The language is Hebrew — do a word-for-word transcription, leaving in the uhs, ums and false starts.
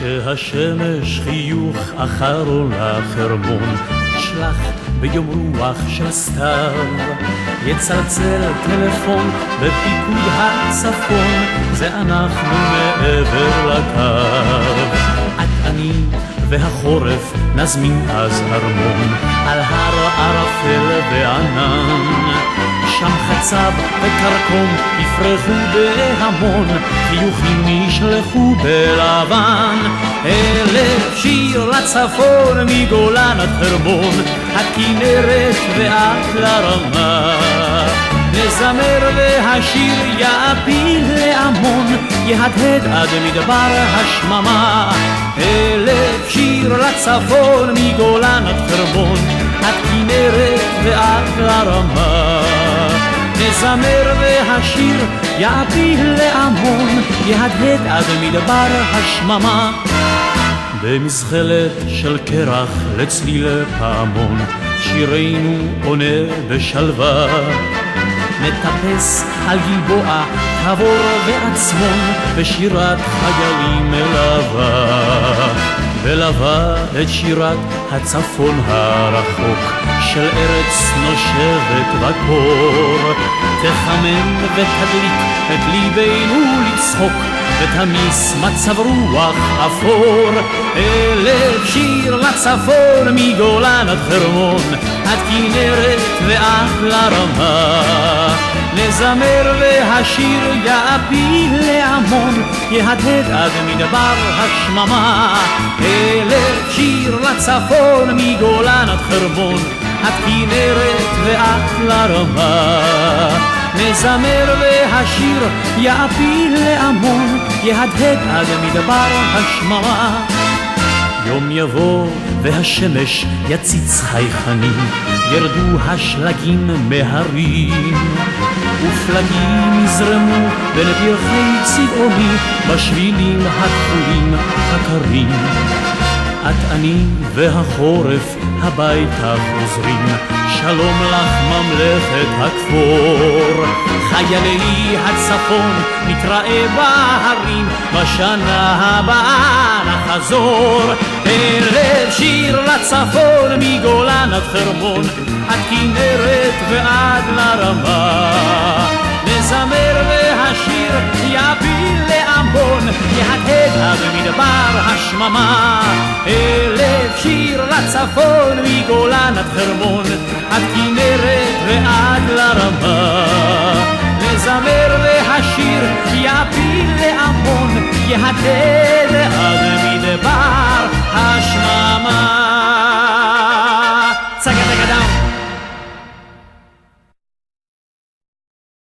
כשהשמש חיוך אחרון לחרמון, שלח ביום רוח של סתיו, יצלצל טלפון בפיקוד הצפון, זה אנחנו מעבר לקו. את אני והחורף נזמין אז ארמון, על הר ערפל וענן, שם חצב וקרקום יפרחו בהמון, חיוכים ישלחו בלבן. אלף שיר לצפון מגולן עד חרמון, הכנרת ועד לרמה, נזמר והשיר יעפיל להמון, יהדהד עד מדבר השממה. אלף שיר לצפון מגולן עד חרמון, הכנרת ועד לרמה, נזמר והשיר יעפיל להמון, יהדהד עד מדבר השממה. במזחלת של קרח לצליל פעמון, שירנו עונה בשלווה, נטפס על גלבוע, תבור ועצמון, בשירת חיילים מלווה, ולווה את שירת הצפון הרחוק, של ארץ נושבת בקור, תחמם ותדליק את ליבנו לצחוק, ותמיס מצב רוח אפור. אלף שיר לצפון מגולן עד חרמון, עד כנרת ועד לרמה, נזמר והשיר יעפיל להמון, יהדהד עד מדבר השממה. אלף שיר לצפון מגולן עד חרמון, עד כנרת ועד לרמה, נזמר והשיר יעפיל להמון, יהדהד עד מדבר השממה. יום יבוא והשמש יציץ חייכנים, ירדו השלגים מהרים, ופלגים יזרמו בין פרחי צבעוני, בשבילים הכחולים הקרים. את אני והחורף הביתה חוזרים, שלום לך ממלכת הכפור. חיילי הצפון נתראה בהרים, בשנה הבאה נחזור. אלף שיר לצפון מגולן עד חרמון, עד כנרת ועד לרמה, נזמר והשיר יעפיל להמון, יהדהד עד מדבר השממה. אלף שיר לצפון מגולן עד חרמון, עד כנרת ועד לרמה, נזמר והשיר יעפיל להמון, יהדהד עד מדבר השממה.